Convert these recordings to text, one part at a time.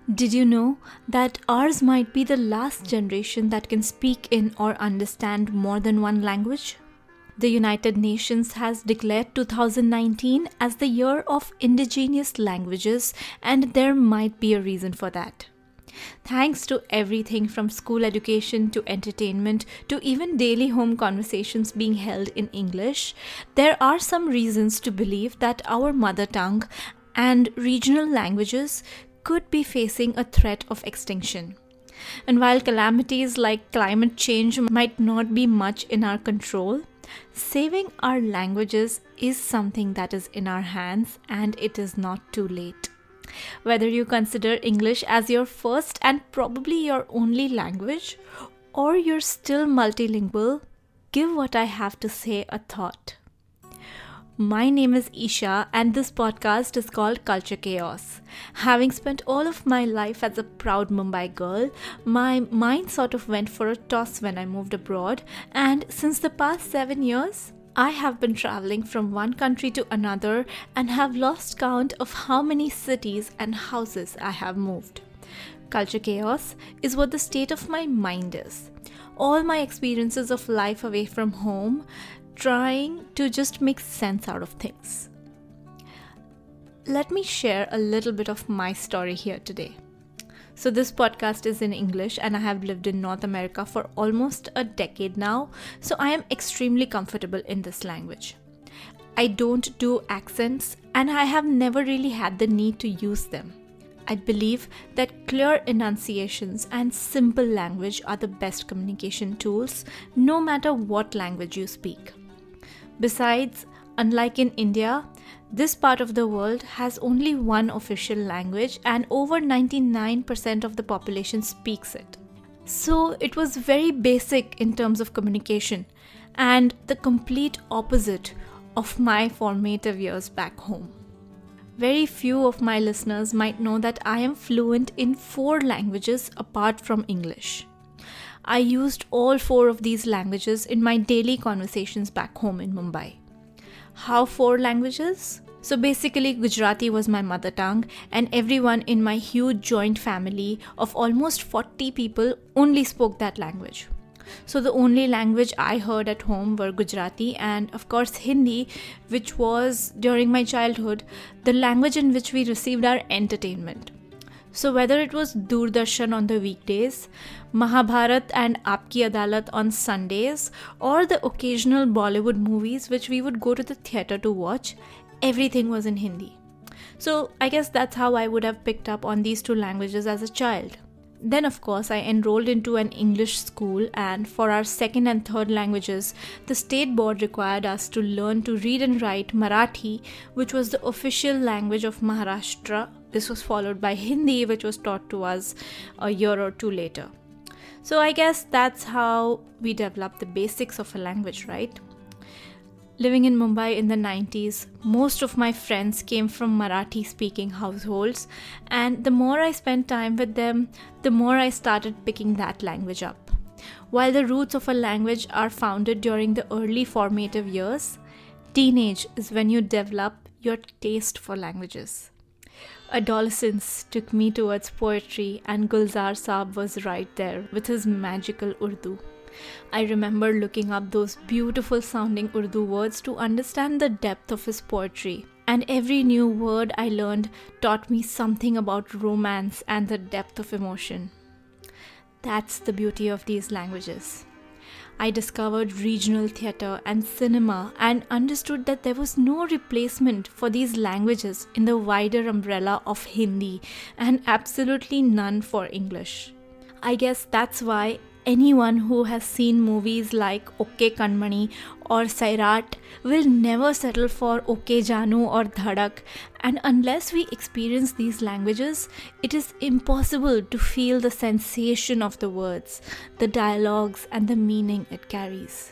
Did you know that ours might be the last generation that can speak in or understand more than one language? The United Nations has declared 2019 as the year of indigenous languages, and there might be a reason for that. Thanks to everything from school education to entertainment to even daily home conversations being held in English, there are some reasons to believe that our mother tongue and regional languages could be facing a threat of extinction. And while calamities like climate change might not be much in our control, saving our languages is something that is in our hands, and it is not too late. Whether you consider English as your first and probably your only language, or you're still multilingual, give what I have to say a thought. My name is Isha, and this podcast is called Culture Chaos. Having spent all of my life as a proud Mumbai girl, my mind sort of went for a toss when I moved abroad, and since the past 7 years, I have been traveling from one country to another and have lost count of how many cities and houses I have moved. Culture chaos is what the state of my mind is. All my experiences of life away from home, trying to just make sense out of things. Let me share a little bit of my story here today. So this podcast is in English, and I have lived in North America for almost a decade now, so I am extremely comfortable in this language. I don't do accents, and I have never really had the need to use them. I believe that clear enunciations and simple language are the best communication tools, no matter what language you speak. Besides, unlike in India, this part of the world has only one official language and over 99% of the population speaks it. So it was very basic in terms of communication and the complete opposite of my formative years back home. Very few of my listeners might know that I am fluent in 4 languages apart from English. I used all 4 of these languages in my daily conversations back home in Mumbai. How 4 languages? So basically, Gujarati was my mother tongue, and everyone in my huge joint family of almost 40 people only spoke that language. So the only language I heard at home were Gujarati and of course Hindi, which was during my childhood the language in which we received our entertainment. So whether it was Doordarshan on the weekdays, Mahabharat and Aapki Adalat on Sundays, or the occasional Bollywood movies which we would go to the theatre to watch, everything was in Hindi. So I guess that's how I would have picked up on these 2 languages as a child. Then of course I enrolled into an English school, and for our second and third languages, the state board required us to learn to read and write Marathi, which was the official language of Maharashtra. This was followed by Hindi, which was taught to us a year or 2 later. So I guess that's how we developed the basics of a language, right? Living in Mumbai in the 90s, most of my friends came from Marathi-speaking households, and the more I spent time with them, the more I started picking that language up. While the roots of a language are founded during the early formative years, teenage is when you develop your taste for languages. Adolescence took me towards poetry, and Gulzar Saab was right there with his magical Urdu. I remember looking up those beautiful sounding Urdu words to understand the depth of his poetry, and every new word I learned taught me something about romance and the depth of emotion. That's the beauty of these languages. I discovered regional theatre and cinema and understood that there was no replacement for these languages in the wider umbrella of Hindi, and absolutely none for English. I guess that's why anyone who has seen movies like Okay Kanmani or Sairat will never settle for Okay Janu or Dhadak, and unless we experience these languages, it is impossible to feel the sensation of the words, the dialogues and the meaning it carries.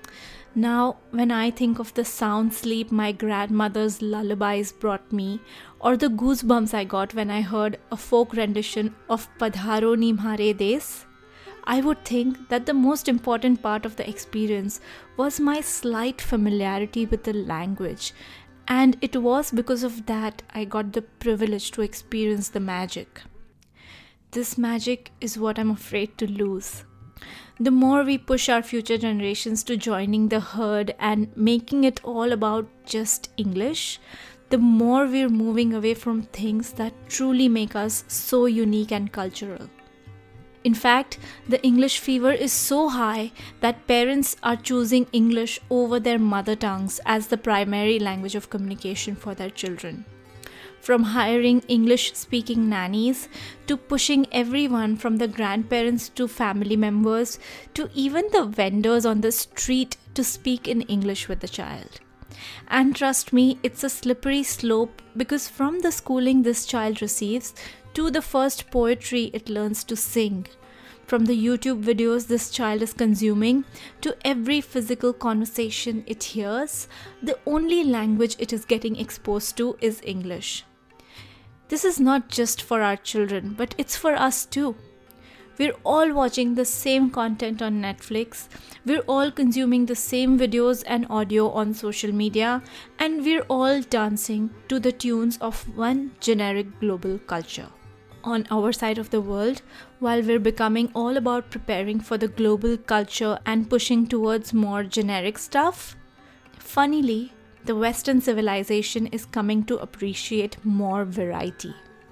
Now, when I think of the sound sleep my grandmother's lullabies brought me, or the goosebumps I got when I heard a folk rendition of Padharo Nimhare Des, I would think that the most important part of the experience was my slight familiarity with the language, and it was because of that I got the privilege to experience the magic. This magic is what I'm afraid to lose. The more we push our future generations to joining the herd and making it all about just English, the more we're moving away from things that truly make us so unique and cultural. In fact, the English fever is so high that parents are choosing English over their mother tongues as the primary language of communication for their children. From hiring English-speaking nannies to pushing everyone from the grandparents to family members to even the vendors on the street to speak in English with the child. And trust me, it's a slippery slope because from the schooling this child receives to the first poetry it learns to sing, from the YouTube videos this child is consuming to every physical conversation it hears, the only language it is getting exposed to is English. This is not just for our children, but it's for us too. We're all watching the same content on Netflix, we're all consuming the same videos and audio on social media, and we're all dancing to the tunes of one generic global culture. On our side of the world, while we're becoming all about preparing for the global culture and pushing towards more generic stuff, funnily, the Western civilization is coming to appreciate more variety.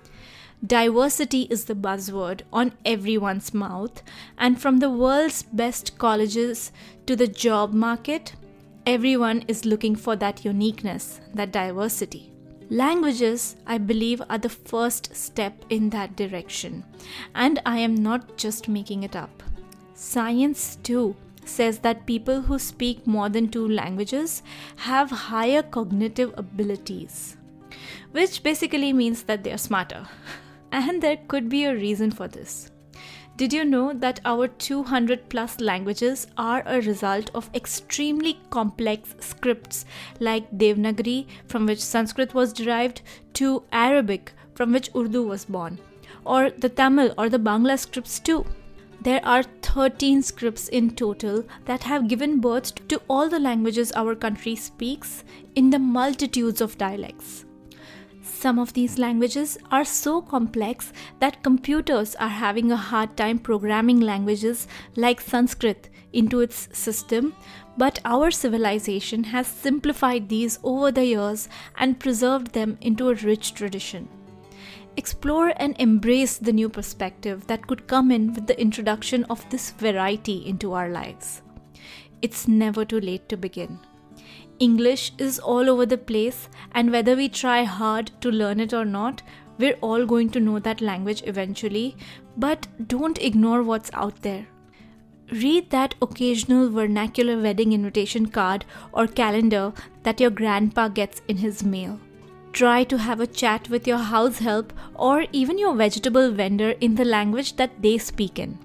Diversity is the buzzword on everyone's mouth, and from the world's best colleges to the job market, everyone is looking for that uniqueness, that diversity. Languages, I believe, are the first step in that direction, and I am not just making it up. Science, too, says that people who speak more than 2 languages have higher cognitive abilities, which basically means that they are smarter. And there could be a reason for this. Did you know that our 200 plus languages are a result of extremely complex scripts like Devanagari, from which Sanskrit was derived, to Arabic, from which Urdu was born, or the Tamil or the Bangla scripts too? There are 13 scripts in total that have given birth to all the languages our country speaks in the multitudes of dialects. Some of these languages are so complex that computers are having a hard time programming languages like Sanskrit into its system, but our civilization has simplified these over the years and preserved them into a rich tradition. Explore and embrace the new perspective that could come in with the introduction of this variety into our lives. It's never too late to begin. English is all over the place, and whether we try hard to learn it or not, we're all going to know that language eventually, but don't ignore what's out there. Read that occasional vernacular wedding invitation card or calendar that your grandpa gets in his mail. Try to have a chat with your house help or even your vegetable vendor in the language that they speak in.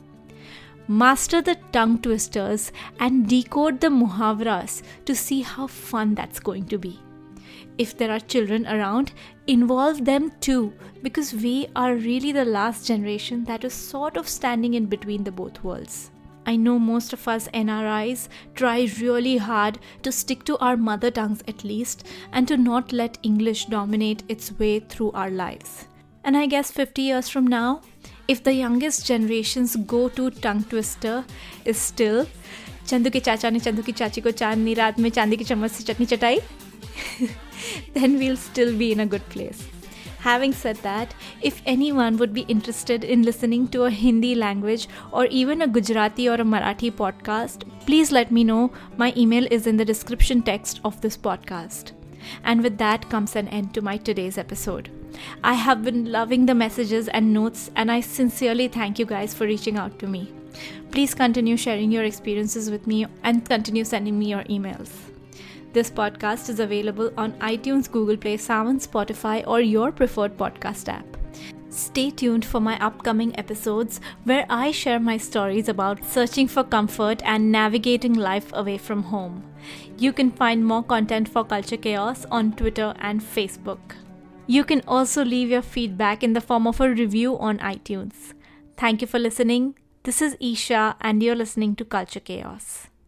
Master the tongue twisters and decode the muhavras to see how fun that's going to be. If there are children around, involve them too, because we are really the last generation that is sort of standing in between the both worlds. I know most of us NRIs try really hard to stick to our mother tongues at least and to not let English dominate its way through our lives. And I guess 50 years from now, if the youngest generation's go-to tongue twister is still Chandu के चाचा ने चंदू की चाची को चांदनी रात में चांदी की चम्मच से चटनी चटाई, then we'll still be in a good place. Having said that, if anyone would be interested in listening to a Hindi language or even a Gujarati or a Marathi podcast, please let me know. My email is in the description text of this podcast. And with that comes an end to my today's episode. I have been loving the messages and notes, and I sincerely thank you guys for reaching out to me. Please continue sharing your experiences with me and continue sending me your emails. This podcast is available on iTunes, Google Play, Sound, Spotify, or your preferred podcast app. Stay tuned for my upcoming episodes where I share my stories about searching for comfort and navigating life away from home. You can find more content for Culture Chaos on Twitter and Facebook. You can also leave your feedback in the form of a review on iTunes. Thank you for listening. This is Isha, and you're listening to Culture Chaos.